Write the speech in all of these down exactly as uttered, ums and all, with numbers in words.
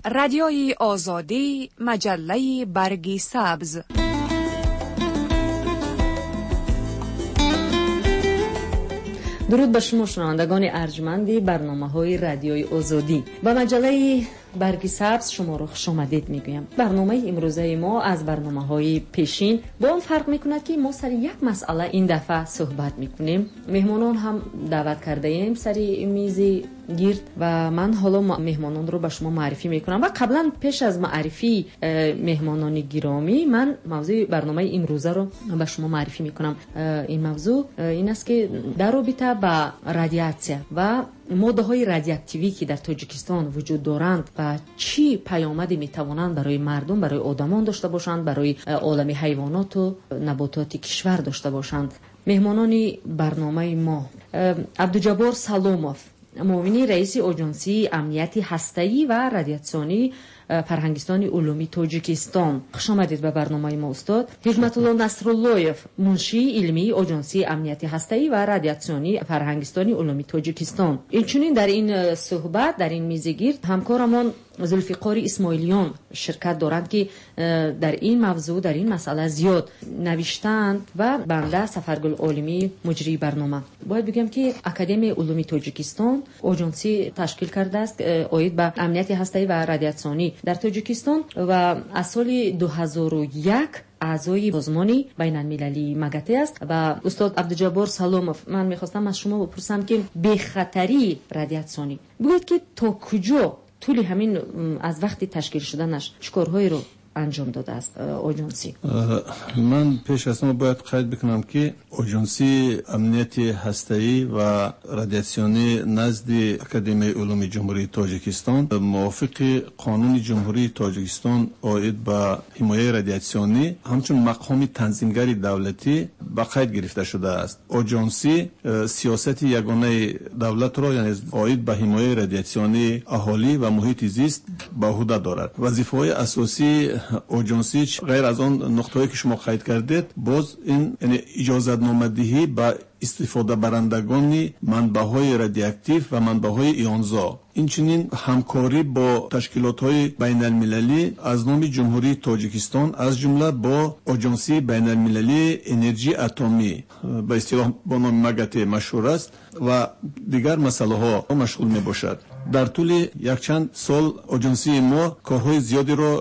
رادیوی آزادی، مجله برگ سبز. درود به شما شنوندگان ارجمندی برنامه‌های رادیوی آزادی. با مجله برگ سبز شما رو خوش آمدید میگویم. برنامه امروزه ما از برنامه‌های پیشین با اون فرق میکند که ما سر یک مسئله این دفعه صحبت میکنیم. مهمانان هم دعوت کرده ایم سر میز گرد و من حالا مهمانان رو به شما معرفی میکنم و قبلا پیش از معرفی مهمانان گرامی من موضوع برنامه امروزه رو به شما معرفی میکنم. این موضوع این است که در رابطه با رادیاسیا و ماده های رادیواکتیوی که در تاجیکستان وجود دارند و چی پیامدی میتوانند برای مردم، برای آدمان داشته باشند، برای عالم حیوانات و نباتات کشور داشته باشند. مهمانان برنامه ما عبدالجبار سلاموف، معاون رئیس آژانسی امنیتی هسته‌ای و رادیاسیونی فرهنگستان علومی تاجیکستان. خوش آمدید به برنامه ما استاد. حکمت الله نصراللهیف، منشی علمی آژانسی امنیتی هسته‌ای و رادیاسیونی فرهنگستان علومی تاجیکستان. اینچنین در این صحبت، در این میز گرد همکارمان ذوالفقار اسماعیلیان شرکت دارند که در این موضوع، در این مسئله زیاد نوشتند و بنده سفرگل عالمی مجری برنامه. باید بگم که اکادمی علوم تاجیکستان آژانسی تشکیل کرده است عاید به امنیت هسته‌ای و رادیاسیونی در تاجیکستان و از سال دو هزار و یک اعضای سازمان بین المللی مگاته است. و استاد عبدالجبار سلاموف، من میخواستم از شما بپرسم که به خطری رادیاسیونی بگوید که تا کجا طول همین از وقتی تشکیل شدنش چیکارهایی رو انجام داده است آژانسی؟ من پیش از همه باید قید بکنم که آژانسی امنیتی هسته‌ای و رادیاسیونی نزد اکادمی علوم جمهوری تاجیکستان موافق قانون جمهوری تاجیکستان عاید به حمایه رادیاسیونی همچون مقام تنظیمگری دولتی به قید گرفته شده است. آژانسی سیاست یگانه دولت را یعنی عاید به حمایه رادیاسیونی اهالی و محیط زیست به عهده دارد. وظیفه‌های اساسی آژانسی غیر از آن نقطه‌ای که شما قید کردید، باز این یعنی اجازت نامه‌دهی به استفاده برندگان منبع‌های رادیواکتیو و منبع‌های ایونزا، اینچنین همکاری با تشکیلات‌های بین المللی از نام جمهوری تاجیکستان از جمله با آژانسی بین المللی انرژی اتمی به اصطلاح با نام مگاته مشهور است و دیگر مسائل‌ها مشغول می‌باشد. در طول یک چند سال آژانسی ما کارهای زیادی را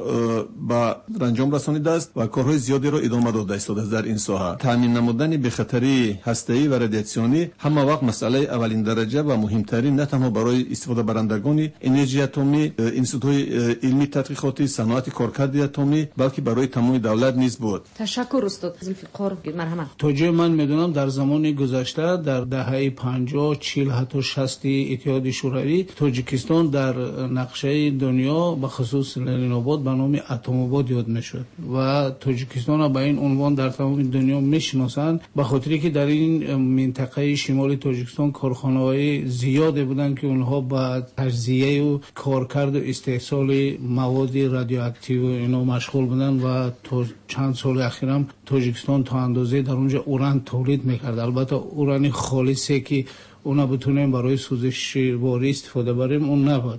به انجام رسانیده است و کارهای زیادی را ادامه داده است در این ساحه. تامین نمودن بی‌خطری هسته‌ای و رادیاسیونی همه وقت مسئله اولین درجه و مهمترین نه تنها برای استفاده برندگان انرژی اتمی، انستیتوهای علمی تحقیقاتی، صنعت کارکرد اتمی، بلکه برای تمام دولت نیز بود. تشکر استاد ذوالفقار. مرحمت. تا جای من میدونم در زمان گذشته در دهه پنجاه، چهل حتی شصت اتحاد شوروی تاجیکستان در نقشه دنیا به خصوص لنین آباد به نام اتم آباد یاد میشد و تاجیکستان به این عنوان در تمام دنیا میشناسند به خاطری که در این منطقه شمال تاجیکستان کارخانه‌های زیادی بودند که اونها با تجزیه و کارکرد و استحصال مواد رادیواکتیو اینا مشغول بودند و تا چند سال اخیر هم تاجیکستان تا اندازه در اونجا اوران تولید میکرد. البته اوران خالصی که اونا بتونیم برای سوزش واری استفاده بریم اون نبود،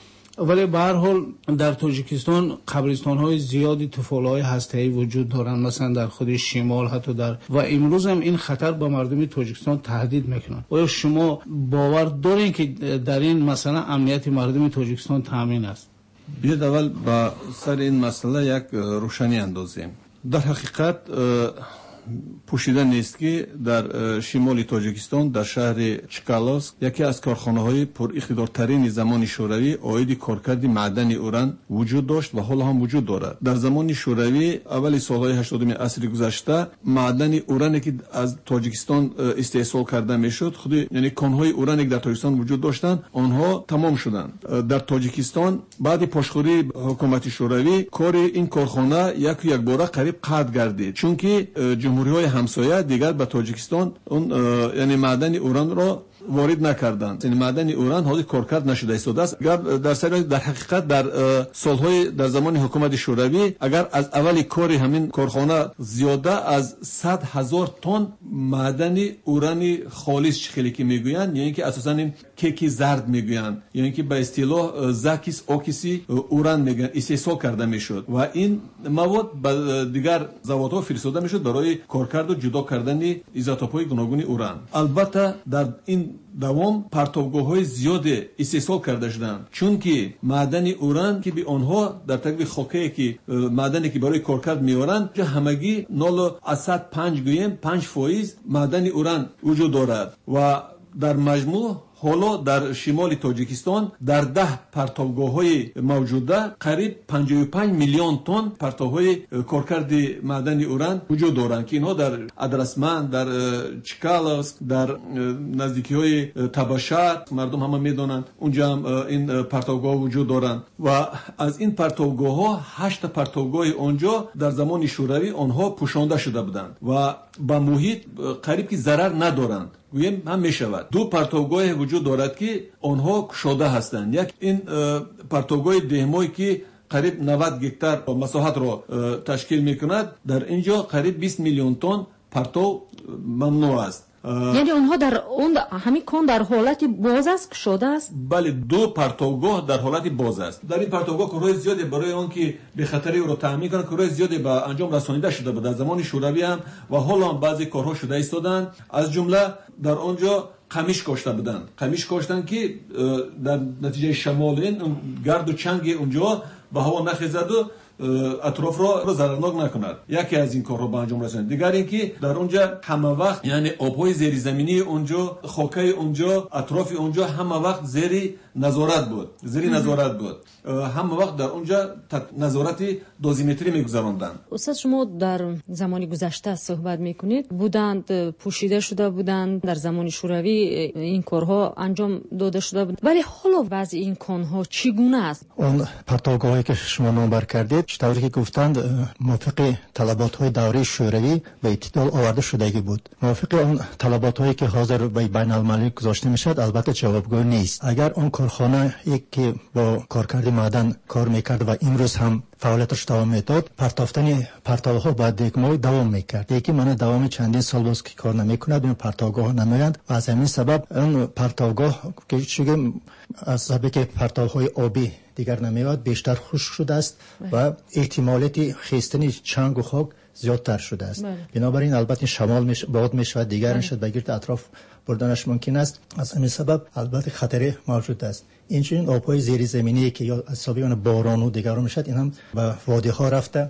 ولی به هر حال در تاجیکستان قبرستان‌های زیادی طفول‌های هسته‌ای وجود دارند، مثلا در خود شمال حتی در و امروز هم این خطر به مردم تاجیکستان تهدید میکنه. آیا شما باور دارین که در این مثلا امنیت مردم تاجیکستان تامین است؟ بیاید اول با سر این مسئله یک روشنی اندازیم. در حقیقت پوشیده نیست که در شمال تاجیکستان در شهر چکالاسک یکی از کارخانه‌های پر اقتدارترین زمان شوروی عاید کارکرد معدن اوران وجود داشت و حالا هم وجود دارد. در زمان شوروی اول سالهای هشتادم عصر گذشته معدن اورانی که از تاجیکستان استحصال کرده میشد، خود یعنی کانهای اورانی که در تاجیکستان وجود داشتند آنها تمام شدند. در تاجیکستان بعد پاشخوری حکومت شوروی کار این کارخانه یک یک باره قریب قطع گردید، چون که جمهوری‌های همسایه دیگر به تاجیکستان اون یعنی معدن اوران را وارد نکردند. یعنی معدن اوران حالی کارکرد نشده ایستاده است. اگر در سر در حقیقت در سالهای در زمان حکومت شوروی اگر از اولی کاری همین کارخانه زیاده از صد هزار تن معدن اورانی خالص چخیلی که میگویند، یعنی که اساساً این کیک زرد میگویند، یعنی که به اصطلاح زاکیس اوکیسی اوران میگن، استحصال کرده میشد و این مواد به دیگر زوادها فرستاده میشد برای کارکرد و جدا کردن ایزوتوپ‌های گوناگون اوران. البته در این دوام پرتوگاه‌های زیاد استحصال کرده شدند، چون که معدن اوران که به آنها در تقریبا خاکی که معدنی که برای کارکرد میارند همگی نول و پنج گویم پنج فایز معدن اوران وجود دارد و در مجموع حالا در شمال تاجیکستان در ده پرتوگاه‌های موجوده قریب پنجاه و پنج میلیون تن پرتوهای کارکرد معدن اوران وجود دارند که اینها در ادرسمند، در چکالسک، در نزدیکی‌های تباشر مردم همه میدونند اونجا هم این پرتوگاه وجود دارند و از این پرتوگاه‌ها هشت پرتوگاه اونجا در زمان شوروی آنها پوشانده شده بودند و با محیط قریب که ضرر ندارند. گویم هم می شود دو پرتوگاه وجود دارد که آنها کشاده هستند. یک این پرتوگاه دهمایی که قریب نود گکتار مساحت را تشکیل می کند، در اینجا قریب بیست میلیون تن پرتو ممنوع است. یعنی اونها در اون همین کن در حالت باز است، کشاده است؟ بله، دو پرتوگاه در حالت باز است. در این پرتوگاه کارهای زیادی برای آن که به خطری او را تامین کنند کارهای زیادی به انجام رسانیده شده بود در زمان شوروی هم و حالا هم بعضی کارها شده ایستادند. از جمله در آنجا قمیش کاشته بودند، قمیش کاشتن که در نتیجه شمال این گرد و چنگ اونجا به هوا نخیزد و اطراف را ضررناک نکند. یکی از این کارها به انجام رساند. دیگر اینکه در اونجا همه وقت یعنی آبهای زیر زمینی اونجا، خاکای اونجا، اطراف اونجا همه وقت زیر نظارت بود، زیر نظارت بود. همه وقت در اونجا نظارت دوزیمتری میگذراندند. استاد شما در زمانی گذشته صحبت میکنید، بودند پوشیده شده بودند در زمان شوروی این کارها انجام داده شده بود، ولی حالا وضع این کانها چگونه است؟ اون پرتوگاهی که شما نامبر کردید طوری که گفتند موافق طلبات های دوره شوروی به اعتدال آورده شدگی بود. موافق اون طلبات هایی که حاضر به بین المللی گذاشته میشد البته جوابگو نیست. اگر اون کارخانه یک که با کارکرد معدن کار میکرد و امروز هم فعالیتش دوام میداد، پرتافتن پرتوها بعد یک ماه دوام میکرد. یکی من دوام چندین سال باز که کار نمیکند، این پرتوگاه نمیاند و از همین سبب اون پرتوگاه که چون از سبب که پرتوهای آبی دیگر نمیاد بیشتر خشک شده است و احتمالاتی خیستن چنگ و خاک زیادتر شده است. بنابراین البته شمال میشه باد میشه دیگر نشد بگیرد اطراف بردنش ممکن است. از همین سبب البته خطری موجود است. اینچنین آبهای زیر زمینی که یا از سبب باران و دیگر میشد این هم به وادی ها رفته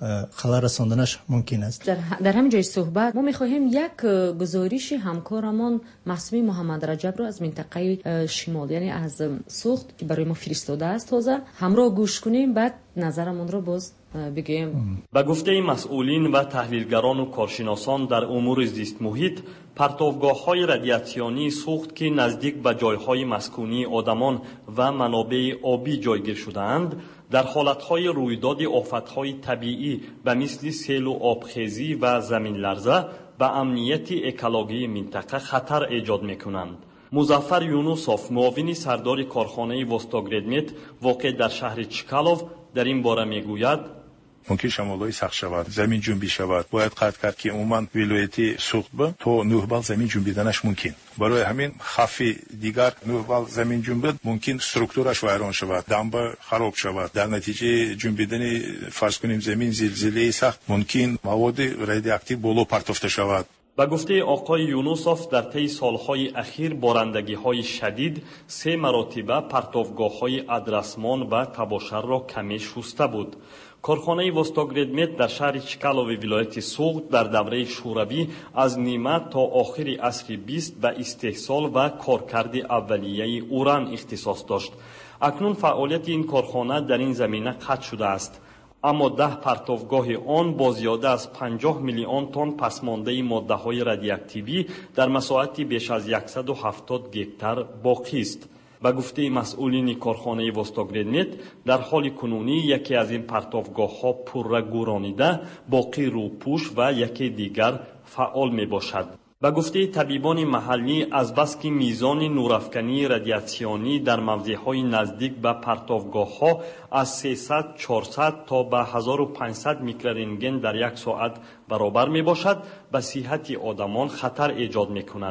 خلل رساندنش ممکن است. در, در همین جای صحبت ما میخواهیم یک گزارش همکارمان معصومی محمد رجب رو از منطقه شمال یعنی از سوخت که برای ما فرستاده است تازه همراه گوش کنیم، بعد نظرمون رو باز بگیم. به گفته مسئولین و تحلیلگران و کارشناسان در امور زیست محیط، پرتوگاه‌های رادیاسیونی سوخت که نزدیک به جایهای مسکونی آدمان و منابع آبی جایگیر شده‌اند، در حالتهای رویداد آفتهای طبیعی به مثل سیل و آبخیزی و زمین لرزه به امنیت اکولوژی منطقه خطر ایجاد می‌کنند. مظفر یونوسوف، معاون سردار کارخانه وستاگردمت واقع در شهر چکالوف، در این باره میگوید: ممکن شمالای سخت شود، زمین جنبی شود. باید قطع کرد که عموما ولایتی سوخت به تا نه بال زمین جنبیدنش ممکن. برای همین خفی دیگر نه بال زمین جنبید ممکن استراکتورش ویران شود، دنبه خراب شود. در نتیجه جنبیدن فرض کنیم زمین زلزله سخت ممکن مواد رادیواکتیو بالا پرتافته شود. به گفته آقای یونوسوف، در طی سالهای اخیر بارندگی‌های شدید سه مرتبه پرتوگاه‌های ادرسمان و تباشر را کمی شسته بود. کارخانه وستاگردمت در شهر چکالوف ولایت سوغد در دوره شوروی از نیمه تا آخر عصر بیست به استحصال و کارکرد اولیه اوران اختصاص داشت. اکنون فعالیت این کارخانه در این زمینه قطع شده است، اما ده پرتوگاه آن با زیاده از پنجاه میلیون تن پسمانده ماده‌های رادیواکتیوی در مساحت بیش از صد و هفتاد گکتار باقی است. به گفته مسئولین کارخانه وستاگردمت، در حال کنونی یکی از این پرتوگاه‌ها پرره گورانیده، باقی روپوش و یکی دیگر فعال می باشد. به گفته طبیبان محلی، از بس که میزان نورافکنی رادیاسیونی در موضع‌های نزدیک به پرتوگاه‌ها از سیصد چهارصد تا به هزار و پانصد میکرورنتگن در یک ساعت برابر می باشد، به صحت آدمان خطر ایجاد می کند.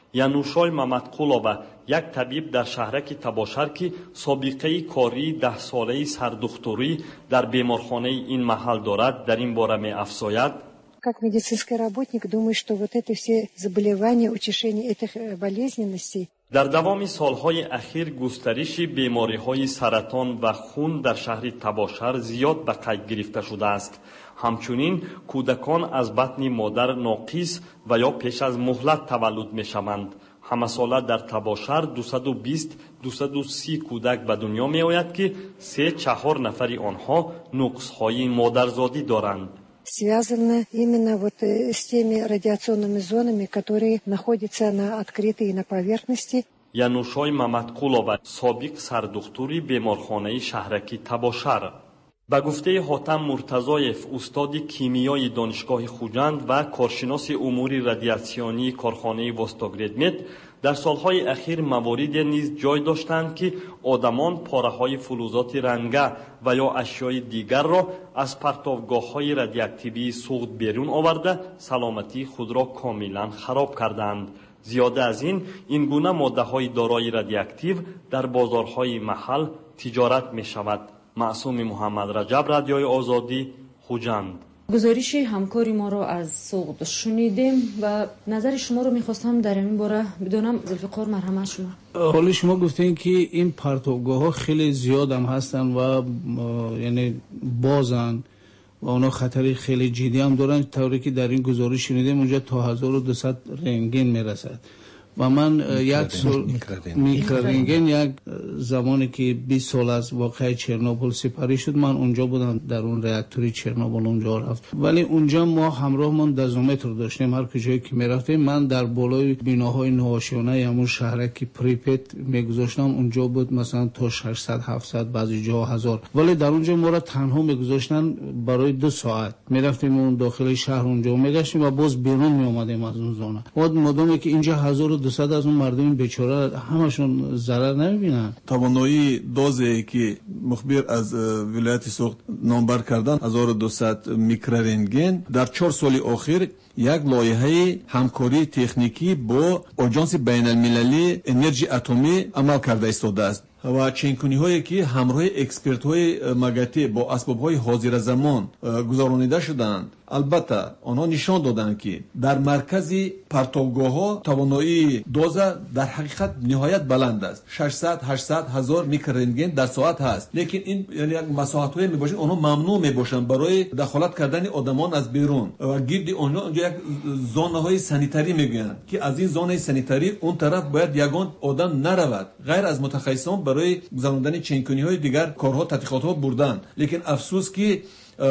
янушой мамадқулова, як табиб дар шаҳраки табошар ки собиқаи кории даҳсолаи сардухтурӣ дар беморхонаи ин маҳал дорад, дар ин бора меафзояд: Как медицинский работник, думаю, что вот это все заболевания, утешение этих болезненностей. дар давоми солҳои ахир густариши бемориҳои саратон ва хун дар шаҳри табошар зиёд ба қайд гирифта шудааст. ҳамчунин кӯдакон аз батни модар ноқис ва ё пеш аз муҳлат таваллуд мешаванд. ҳамасола дар табошар дусаду бист дусаду си кӯдак ба дунё меояд ки се чаҳор нафари онҳо нуқсҳои модарзодӣ доранд. Связано именно вот с теми радиационными зонами, которые находятся на открытой и на поверхности. янушой мамадқулова, собиқ сардухтури беморхонаи шаҳраки табошар. ба гуфтаи ҳотам муртазоев, устоди кимиёи донишгоҳи хуҷанд ва коршиноси умури радиатсионии корхонаи Vostokredmet, дар солҳои ахир мавориде низ ҷой доштанд ки одамон пораҳои фулузоти ранга ва ё ашёи дигарро аз партовгоҳҳои радиоактивии суғд берун оварда саломатии худро комилан хароб карданд. зиёда аз ин, ин гуна моддаҳои дорои радиоактив дар бозорҳои маҳал тиҷорат мешавад. маъсуми муҳаммадраҷаб, радиои озодӣ, хуҷанд. гузориши ҳамкори моро аз суғд шунидем ва назари шуморо мехостам дар ин бора бидонам. зулфиқор, марҳамат шумо. ҳоли шумо гуфтем ки ин партовгоҳҳо хеле зиёд ҳам ҳастанд ва яъне бозанд ва онҳо хатари хеле ҷиддӣ ҳам доранд, тавре ки дар ин гузориш шунидем онҷа то ҳазору дусад рентген мерасад. و من یک سال میکرورنگن یک زمانی که بیست سال از واقعه چرنوبیل سپری شد، من اونجا بودم در اون راکتوری چرنوبیل اونجا رفت، ولی اونجا ما همراهمون دزومتر داشتیم. هر کجایی که میرفتیم من در بالای بناهای نوآشیانه همون شهرکی پریپت میگذاشتم، اونجا بود مثلا تا ششصد هفتصد بعضی جاها هزار، ولی در اونجا ما را تنها میگذاشتن برای دو ساعت. میرفتیم اون داخل شهر اونجا میگشتیم و باز بیرون میومدیم از اون زون. بعد مدامی که اینجا هزار و دویست از اون مردم بیچاره همشون ضرر نمیبینن. توانایی دوزی که مخبر از ولایت سوخت نامبر کردن هزار و دویست میکرورنگن در چهار سال اخیر یک لایحه همکاری تکنیکی با آژانس بین المللی انرژی اتمی عمل کرده ایستاده است و چنینی هایی که همراه اکسپرت های مگاتی با اسباب های حاضر زمان گذرانیده شدند. البته آنها نشان دادند که در مرکز پرتوگاه ها توانایی دوز در حقیقت نهایت بلند است، ششصد هشتصد هزار میکرورنگن در ساعت هست، لیکن این یعنی یک مساحت های میباشند آنها ممنوع میباشند برای دخالت کردن آدمان از بیرون و گرد آنها اونجا یک زونه های سانیتاری میگن که از این زونه سانیتاری اون طرف باید یگان آدم نرود. غیر از متخصصان برای گذراندن چنینی های دیگر کارها تحقیقات ها بردن، لیکن افسوس که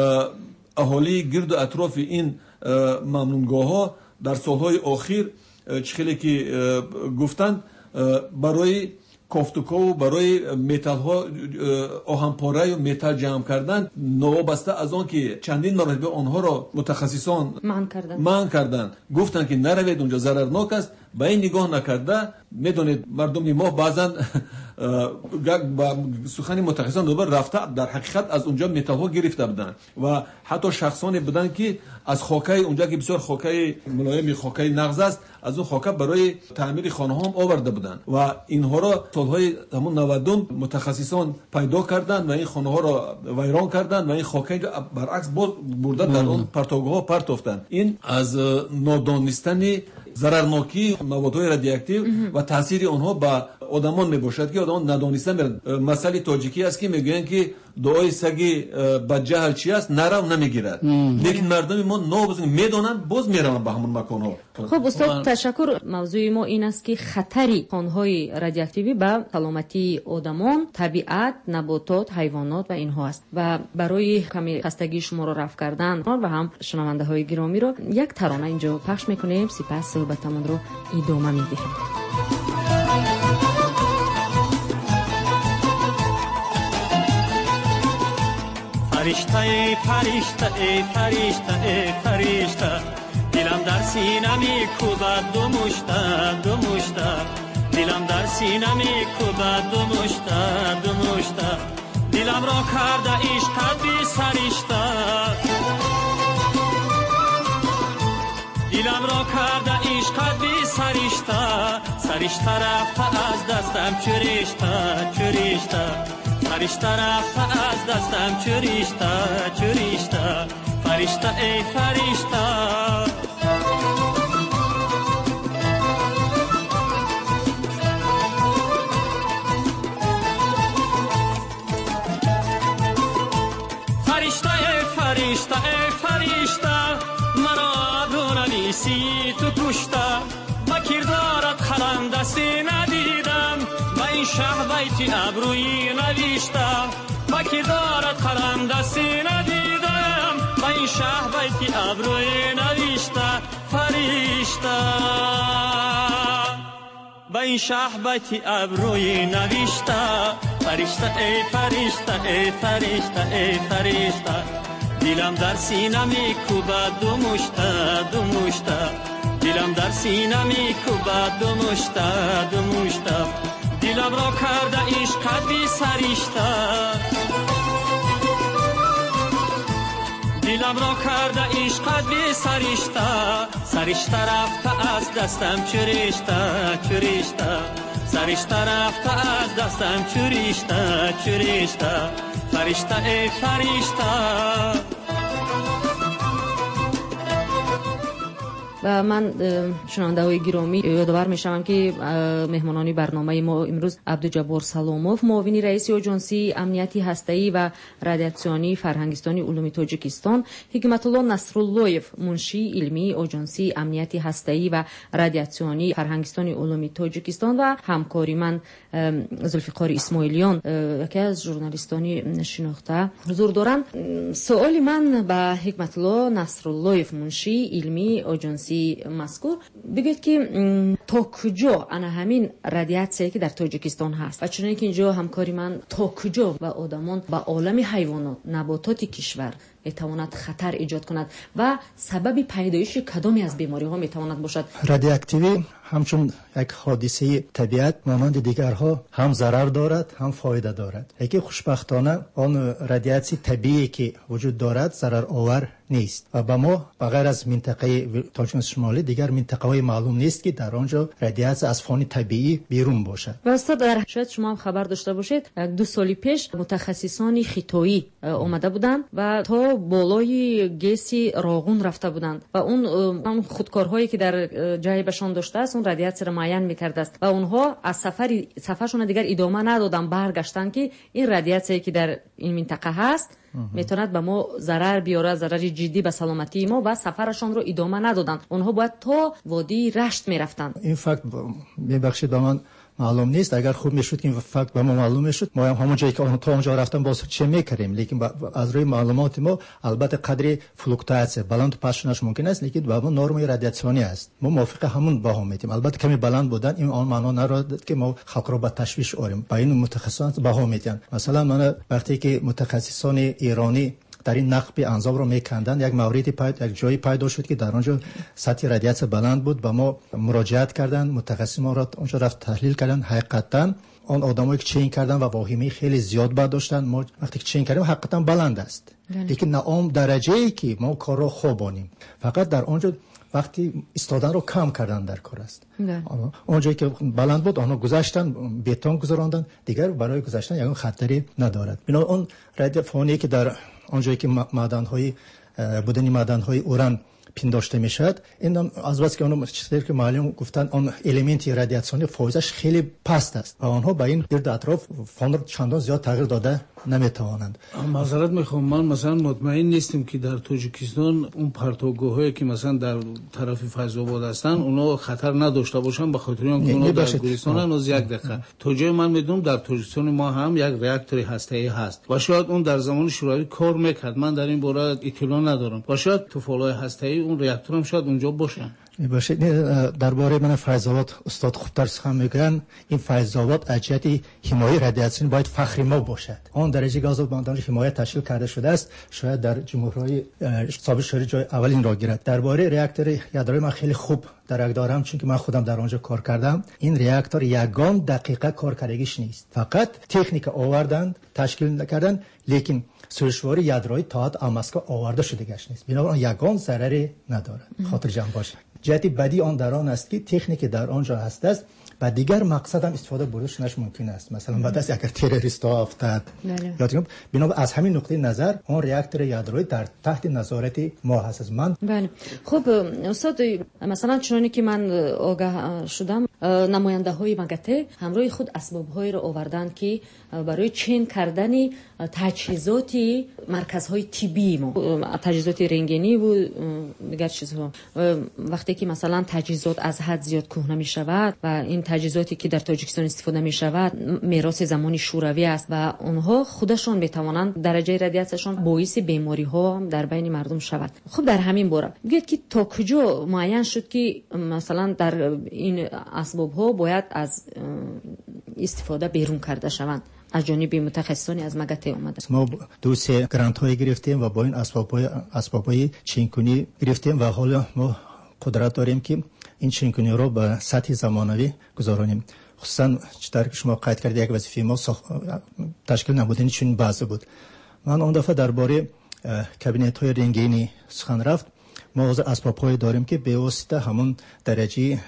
اهالی گرد و اطراف این ممنونگاه ها در سالهای اخیر چخیلی که گفتند برای کافتوکو برای متال ها آهن پاره و متال جمع کردن نوابسته از آن که چندین مرتبه آنها را متخصصان منع کردن منع کردن گفتن که نروید اونجا ضررناک است. به این نگاه نکرده میدونید مردم ما بعضا با سخن متخصصان دوبار رفته در حقیقت از اونجا متال ها گرفته بودن و حتی شخصانی بودن که از خاکای اونجا که بسیار خاکای ملایم خاکای نغز است از اون خاکا برای تعمیر خانه ها هم آورده بودن و اینها را سالهای همون نودم متخصصان پیدا کردند و این خانه ها را ویران کردند و این خاکای برعکس بردن در اون پرتوگاه ها پرتافتند. این از نادانستن ضررناکی موادهای رادیواکتیو و تاثیر آنها با آدمان میباشد که آدمان ندانسته میرن. مسئله تاجیکی است که میگویند که دعای سگ بدجهل چی است نرو نمیگیرد، لیکن مردم ما نابزن میدونن باز میرن به همون مکان ها. خب استاد تشکر. موضوع ما این است که خطری خانهای رادیواکتیوی به سلامتی آدمان، طبیعت، نباتات، حیوانات و اینها است و برای کمی خستگی شما رو رفع کردن و هم شنونده های گرامی رو یک ترانه اینجا پخش میکنیم، سپس صحبتمون رو ادامه میدیم. فرشته ای فرشته ای فرشته ای فرشته دلم در سینه می کوبد دو مشته دو مشته دلم در سینه می کوبد دو مشته دو مشته دلم را کرده عشقت بی سرشته دلم را کرده عشقت بی سرشته فرشته رفته از دستم چریشته چریشته فرشته رفته از دستم چریشته چریشته فرشته ای فرشته فرشته ای فرشته ای فرشته مرا ابرو نویسی تو کشته با کردارت خلم دستی ندیدم با این شه بیتی ابروی نویشته با کردارت خلم دستی ندیدم با این شه بیتی ابروی نویشته فرشته با این شه بیتی ابروی نویشته فرشته ای فرشته ای فرشته ای فرشته دلم در سینه می کوبد دو مشته دو مشته دلم در سینه می کوبد دو مشته دو مشته دلم را کرده عشقت بی سرشته دلم را کرده عشقت بی سرشته سرشته رفته از دستم چریشته چریشته سرشته رفته از دستم چریشته چریشته فرشته ای فرشته. و من شنونده های گرامی یادآور میشم که مهمانان برنامه ما امروز عبدالجبار سلاموف، معاون رئیس آژانسی امنیتی هسته‌ای و رادیاسیونی فرهنگستانی علوم تاجیکستان، حکمت الله نصراللهیف، منشی علمی آژانسی امنیتی هسته‌ای و رادیاسیونی فرهنگستانی علوم تاجیکستان و همکاری من ذوالفقار اسماعیلیان که از ژورنالیستانی شناخته حضور دارند. سوال من به حکمت الله نصراللهیف، منشی علمی آژانسی مذکور، بگید که تا کجا انا همین رادیاسیایی که در تاجیکستان هست و چون که اینجا همکاری من تا کجا و آدمان و عالم حیوانات نباتات کشور میتواند خطر ایجاد کند و سبب پیدایش کدامی از بیماری ها میتواند باشد؟ رادیواکتیوی همچون یک حادثه طبیعت مانند دیگرها هم ضرر دارد هم فایده دارد. یکی خوشبختانه آن رادیاسی طبیعی که وجود دارد ضرر آور نیست و با ما بغیر از منطقه تاجیکستان شمالی دیگر منطقه های معلوم نیست که در آنجا رادیاسی از فان طبیعی بیرون باشد. و استاد در شاید شما هم خبر داشته باشید یک دو سال پیش متخصصان خیتایی آمده بودند و تا بالای گیسی راغون رفته بودند و اون اون خودکارهایی که در جایبشان داشته است اون رادیاسی را معین می‌کرده است و اونها از سفر سفرشون دیگر ادامه ندادن، برگشتن که این رادیاسی که در این منطقه هست میتواند به ما ضرر بیاره، ضرر جدی به سلامتی ما، و سفرشان رو ادامه ندادن. اونها باید تا وادی رشت میرفتن. این فکت میبخشید به من معلوم نیست. اگر خوب میشد که این فکت به ما معلوم میشد ما هم همون جایی که تا اونجا رفتن باز چه میکردیم، لیکن از روی معلومات ما البته قدر فلوکتواسیون بلند پاشنش ممکن است، لیکن با ما نرم رادیاسیونی است. ما موافق همون باها میدیم. البته کمی بلند بودن این آن معنا ندارد که ما خلق را به تشویش آوریم. با این متخصصان باها میدن. مثلا من وقتی که متخصصان ایرانی در این نقب انظاب رو میکندن یک موردی پیدا یک جایی پیدا شد که در آنجا سطح رادیاسیون بلند بود، با ما مراجعت کردن، متخصص ما را اونجا رفت تحلیل کردن. حقیقتا آن آدمایی که چین کردن و واهمه خیلی زیاد بعد داشتن. ما وقتی که چین کردیم حقیقتا بلند است، لیکن نه اون درجه‌ای که ما کار رو خوبانیم، فقط در آنجا وقتی ایستادن رو کم کردن در کار است. اونجایی که بلند بود آنها گذاشتن، بتون گذراندن، دیگر برای گذاشتن یگان خطری ندارد. بنا اون رادیو فونی که در آنجایی که معدن‌های بودنی معدن‌های اوران پنداشته میشد، این از بس که اون چیزی که معلوم گفتن اون المنتی رادیاسیونی فوزش خیلی پست است و آنها با این گرد اطراف فون رو چندان زیاد تغییر داده نمیتوانند. معذرت میخوام، من مثلا مطمئن نیستم که در تاجیکستان اون پرتوگاهایی که مثلا در طرف فیض‌آباد هستن اونا خطر نداشته باشن، به خاطر اینکه اونا در گلستان از یک دقیقه تا جای من میدونم در تاجیکستان ما هم یک راکتور هسته‌ای هست و شاید اون در زمان شوروی کار میکرد. من در این باره اطلاع ندارم و شاید تو فولای هسته‌ای اون راکتور هم شاید اونجا باشه. باشه. درباره من فیض‌آباد استاد خوبتر سخن میگن. این فیض‌آباد از جهت حمایت رادیاسیون باید فخر ما باشد. آن درجه گاز باندار حمایت تشکیل کرده شده است، شاید در جمهوری سابق شوروی جای اولین را گیرد. درباره راکتور یادرای من خیلی خوب درک دارم، چون که من خودم در آنجا کار کردم. این راکتور یگان دقیقه کارکردگیش نیست، فقط تکنیک آوردن تشکیل کردن، لیکن سوشواری یادرای تا حد مسکو آورده شده گشت نیست. بنابراین یگان ضرری ندارد. خاطر جمع باشه. جهت بدی آن در آن است که تکنیک در آنجا هست است و دیگر مقصد هم استفاده بردش نش ممکن است. مثلا بعد از اگر تروریست ها افتاد یا بنا از همین نقطه نظر اون راکتور یادرویی در تحت نظارت ما هست. من بله. خب استاد، مثلا چونی که من آگاه شدم نماینده های مگته همراه خود اسباب هایی را آوردن که برای چین کردن تجهیزات مرکزهای طبی ما، تجهیزات رنگینی و دیگر چیزها. وقتی که مثلا تجهیزات از حد زیاد کهنه می شود و این تجهیزاتی که در تاجیکستان استفاده می شود میراث زمانی شوروی است و اونها خودشون می توانند درجه رادیاسیشون باعث بیماری ها در بین مردم شود. خب در همین باره بگید که تا کجا معین شد که مثلا در این اسباب ها باید از استفاده بیرون کرده شوند از جانب متخصصانی از مگته اومده؟ ما دو سه گرانت های گرفتیم و با این اسباب های اسباب های چینکنی گرفتیم و حالا ما قدرت داریم که این چینکنی رو به سطح زمانوی گذارانیم. خصوصا چطور که شما قید کردید یک وظیفه ما تشکیل نمودنی چون بحث بود. من اون دفعه درباره کابینت های رنگینی سخن رفت. ما از اسباب های داریم که به واسطه همون درجه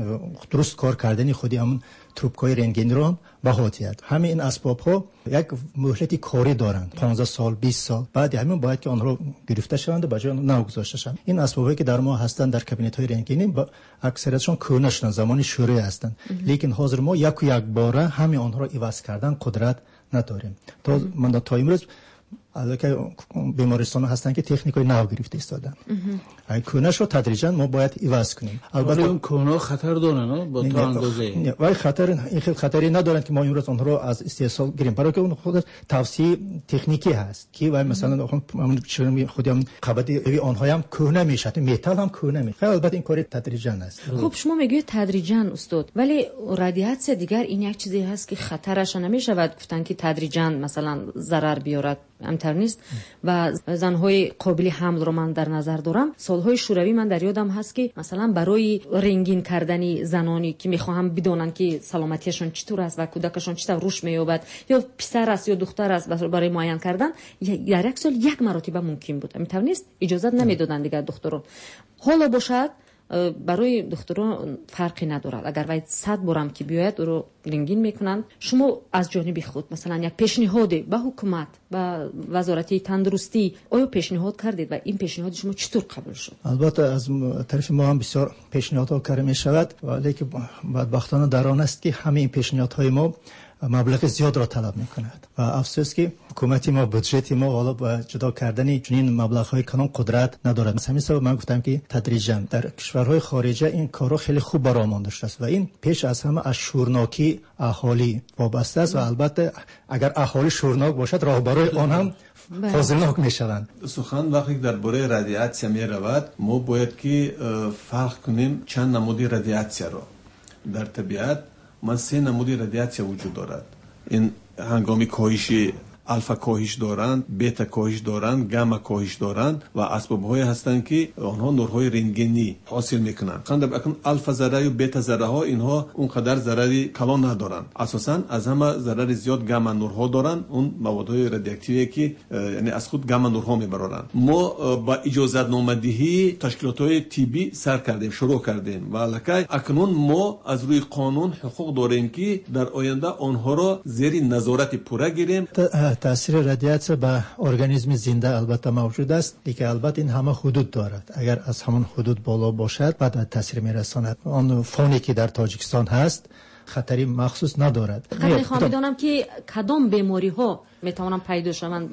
درست کار کردن خودی همون توپکای رنگین رو بهاتیت. همه این اسباب ها یک مهلتی کاری دارند، پانزده سال بیست سال بعد همین باید که آن رو گرفته شوند و به جای نو گذاشته شوند. این اسبابی که در ما هستند در کابینت های رنگینی با اکثریتشون کهنه شدن، زمان شوروی هستند، لیکن حاضر ما یک و یک باره همه آنها را عوض کردن قدرت نداریم. تا من تا امروز البته بیمارستان هستن که تکنیکای نو گرفته ایستادن. این کونه‌شو تدریجا ما باید عوض کنیم. البته اون کونه خطر دارن با تا اندازه. وای خطر این خطری ندارن که ما امروز اونها رو از استحصال گیریم، برای که اون خود توصیه تکنیکی هست که وای مثلا همون چون خودم قبضی آنها هم کونه میشه، متال هم کونه میشه. البته این کار تدریجا است. خب شما میگید تدریجا استاد، ولی رادیاسیون دیگر این یک چیزی هست که خطرش نمیشود گفتن که تدریجا مثلا ضرر بیارد، امتر نیست. و زنهای قابل حمل رو من در نظر دارم. سالهای شوروی من در یادم هست که مثلا برای رنگین کردن زنانی که میخواهم بدونن که سلامتیشون چطور است و کودکشون چطور رشد مییابد یا پسر است یا دختر است برای معاین کردن در یک سال یک مرتبه ممکن بود، امتر نیست، اجازه نمیدادن دیگه دکتران. حالا باشد برای دکتران فرقی ندارد، اگر باید صد بارم که بیاید او رو رنگین میکنند. شما از جانب خود مثلا یک پیشنهاد به حکومت و وزارت تندرستی آیا پیشنهاد کردید و این پیشنهاد شما چطور قبول شد؟ البته از طرف ما هم بسیار پیشنهادها کرده می شود، ولی که بدبختانه در آن است که همه این پیشنهادهای ما مبلغ زیاد را طلب میکند و افسوس که حکومت ما بودجت ما حالا با جدا کردن چنین مبلغ‌های کلان قدرت ندارد. مثلا مثلا من گفتم که تدریجا در کشورهای خارجه این کارو خیلی خوب برآمده است و این پیش از همه از شورناکی اهالی وابسته است و البته اگر اهالی شورناک باشد راهبرای آن هم فاضلناک میشوند. سخن وقتی درباره رادیاسیون می رود ما باید که فرق کنیم چند نمود رادیاسیون را. در طبیعت ما سه نمودی رادیاسیون وجود دارد. این هنگامی کاهش الفا کاهش دارند، بتا کاهش دارند، گاما کاهش دارند و اسباب‌هایی هستند که آنها نورهای رنگینی حاصل میکنند. خاطر اکن الفا ذره و بتا ذره ها اینها اونقدر ضرری کلان ندارند. اساساً از همه ضرر زیاد گاما نورها دارند، اون موادهای رادیواکتیوی که یعنی از خود گاما نورها میبرند. ما با اجازه نامدهی تشکیلات‌های طبی سر کردیم، شروع کردیم و الکی اکنون ما از روی قانون حقوق داریم که در آینده آنها را زیر نظارت پوره گیریم. تاثیر رادیاسیون به ارگانیسم زنده البته موجود است، دیگه البته این همه حدود دارد. اگر از همون حدود بالا باشد بعد تاثیر میرساند. آن فونی که در تاجیکستان هست خطری مخصوص ندارد. فقط میخوام بدونم که کدام بیماری ها میتوانند پیدا شوند.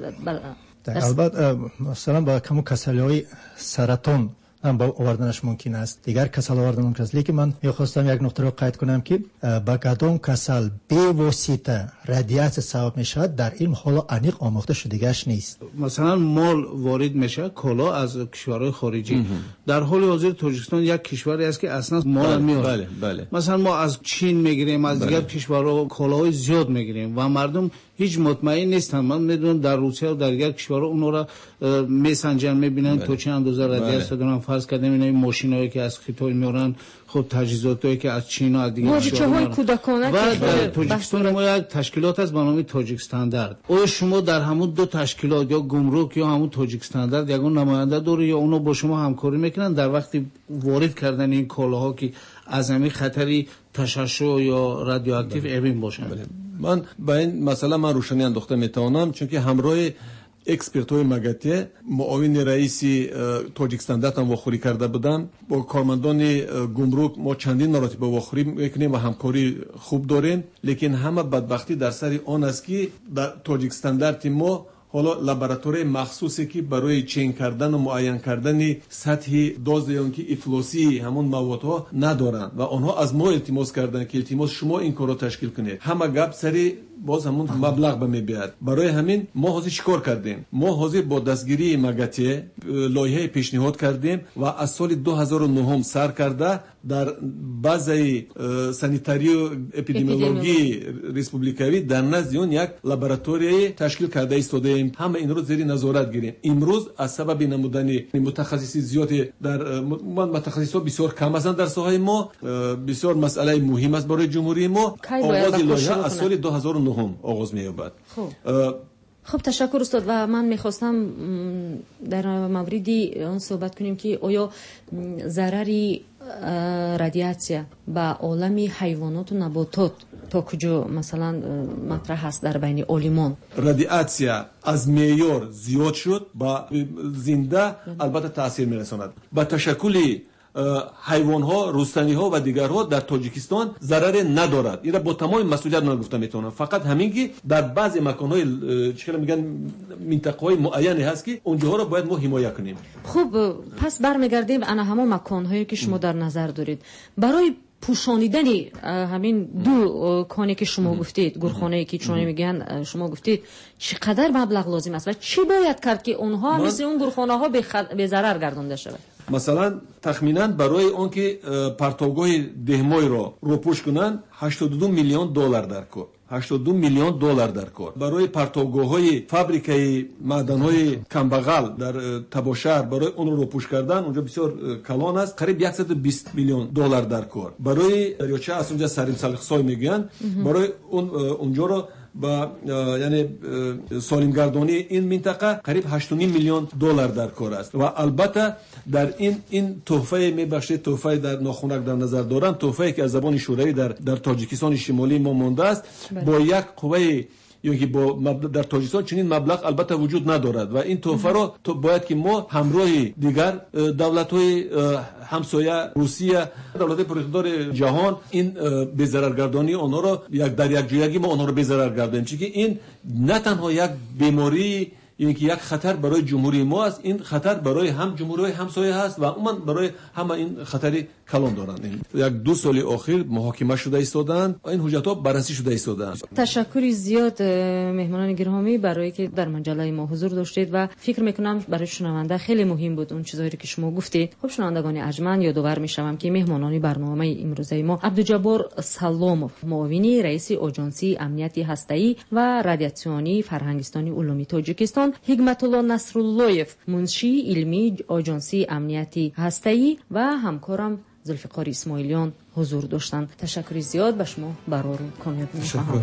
البته مثلا با کمو کسلی‌های سرطان هم با آوردنش ممکن است، دیگر کسل آوردن ممکن است، لیکن من میخواستم یک نقطه رو قید کنم که با کدام کسل به واسطه رادیاسیون سبب میشود در علم حالا عمیق آموخته شدگیش نیست. مثلا مال وارد میشه کالا از کشورهای خارجی، در حال حاضر تاجیکستان یک کشوری است که اصلا مال میاره. بله بله. مثلا ما از چین میگیریم، از دیگر کشورها کالاهای زیاد میگیریم و مردم هیچ مطمئن نیستم. من میدونم در روسیه و در دیگر کشورها اونها را میسنجن، میبینن تا چه اندازه رادیاسیون دارن. فرض کردیم این ماشینایی که از خیتای میارن، خب تجهیزاتی که از چین و از دیگر کشورها کودکانه و در تاجیکستان ما یک تشکیلات از برنامه تاجیک استاندارد. آیا شما در همون دو تشکیلات یا گمرک یا همون تاجیک استاندارد یگان نماینده داره یا اونا با شما همکاری میکنن در وقتی وارد کردن این کالاها که از همین خطری تشعشع یا رادیواکتیو اوین باشن؟ من با این مسئله من روشنی انداخته میتوانم، چون که همراه اکسپرت های مگته معاون رئیس تاجیک استاندارد هم واخوری کرده بودم. با کارمندان گمرک ما چندین مراتب واخوری میکنیم و همکاری خوب داریم، لیکن همه بدبختی در سر آن است که در تاجیک استاندارد ما حالا لابراتوری مخصوصی که برای چین کردن و معاین کردن سطح دوز یا که افلاسی همون موادها ندارن و آنها از ما التماس کردن که التماس شما این کارو تشکیل کنید. همه گپ سری باز همون مبلغ به میاد. برای همین ما حاضر چیکار کردیم؟ ما حاضر با دستگیری مگته لایحه پیشنهاد کردیم و از سال دو هزار و نه سر کرده در بازی سانیتاری و اپیدمیولوژی ریسپوبلیکوی در نزد اون یک لابراتوری تشکیل کرده ایستادیم. همه این رو زیر نظارت گیریم. امروز از سبب نمودن متخصصی زیاد در متخصصا بسیار کم هستند در ساحه ما، بسیار مسئله مهم است برای جمهوری ما. آغاز لایحه از سال دو هزار و نه آغاز می‌یابد. خب خب تشکر استاد. و من میخواستم در موردی اون صحبت کنیم که آیا ضرری رادیاسیا به عالم حیوانات و نباتات تا کجا مثلا مطرح است در بین عالمان؟ رادیاسیا از معیار زیاد شد با زنده البته تاثیر میرساند. با تشکل حیوان ها، رستنی ها و دیگرها در تاجیکستان ضرر ندارد. این را با تمام مسئولیت من گفتم میتونم. فقط همین که در بعضی مکان های چیکار میگن منطقه های معینی هست که اونجاها رو باید ما حمایت کنیم. خب پس برمیگردیم انا همون مکان هایی که شما در نظر دارید برای پوشانیدن همین دو کانی که شما گفتید، گورخانه‌ای که چون میگن شما گفتید، چقدر مبلغ لازم است و چی باید کرد که اونها مثل اون گورخانه ها به ضرر گردانده شود؟ مثلا تخمینا برای اون که پرتوگاه دهمای رو روپوش کنن هشتاد و دو میلیون دلار در کار، هشتاد و دو میلیون دلار در کار. برای پرتوگاه‌های فابریکای معدن‌های کمبغل در تباشر برای اون رو روپوش کردن اونجا بسیار کلان است، قریب صد و بیست میلیون دلار در کار. برای دریاچه از اونجا سریم سالخسای میگن برای اون اونجا رو با یعنی سالم گردانی این منطقه قریب هشت و نیم میلیون دلار در کار است. و البته در این این تحفه میبخشه، تحفه در ناخونک در نظر دارم، تحفه که از زبان شوروی در در تاجیکستان شمالی ما مونده است با یک قوه یا که با در تاجیکستان چنین مبلغ البته وجود ندارد و این تحفه رو تو باید که ما همراه دیگر دولت‌های همسایه روسیه، دولت پرتدار جهان این به ضررگردانی آنها رو یک در یک جایگی ما آنها رو به ضرر گردانیم، چون که این نه تنها یک بیماری این که یک خطر برای جمهوری ما است، این خطر برای هم جمهوری همسایه هست و عموما برای همه این خطری کلان دارند. یک دو سال اخیر محاکمه شده ایستادند و این حجت ها بررسی شده ایستادند. تشکر زیاد مهمانان گرامی برای که در مجله ما حضور داشتید و فکر میکنم برای شنونده خیلی مهم بود اون چیزایی که شما گفتید. خب شنوندگان ارجمند، یادآور میشوم که مهمانان برنامه امروزه ما عبدالجبار سلاموف، معاون رئیس آژانسی امنیتی هسته‌ای و رادیاسیونی فرهنگستانی علومی تاجیکستان، حکمت الله نصراللهیف، منشی علمی آژانسی امنیتی هسته‌ای و همکارم ذوالفقار اسماعیلیان حضور داشتند. تشکر زیاد به شما برای کامیاب می‌خواهم.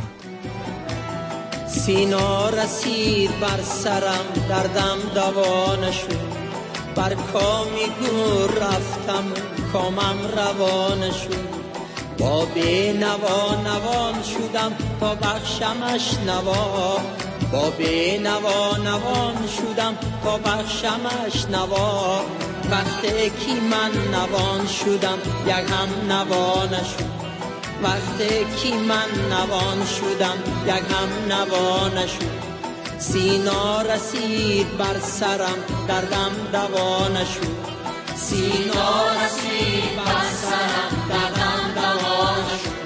سینا رسید بر سرم، دردم دوا نشد، بر کامی گور رفتم کامم روا نشد، با بی نوا نوان شدم تا بخشمش نوا، با بی نوا نوان شدم تا بخشمش نوا، وقتی که من نوان شدم یک هم نوا نشد، وقتی که من نوان شدم یک هم نوا نشد، سینا رسید بر سرم دردم دوا نشد، سینا رسید بر سرم دردم دوا نشد.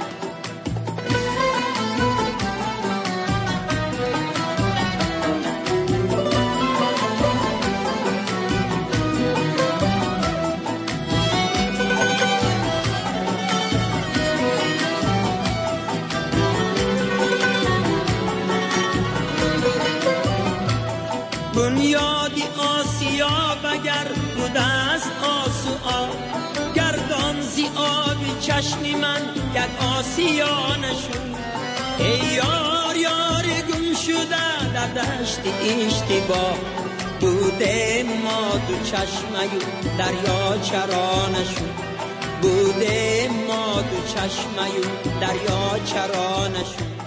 بنیادی آسیاب اگر بوده است آسوآب گردان زی آب چشم من یک آسیا نشد ای یار یار گم شده در دشت اشتباه بوده ما دو چشمه دریا چرا نشد بوده ما دو چشمه دریا چرا نشد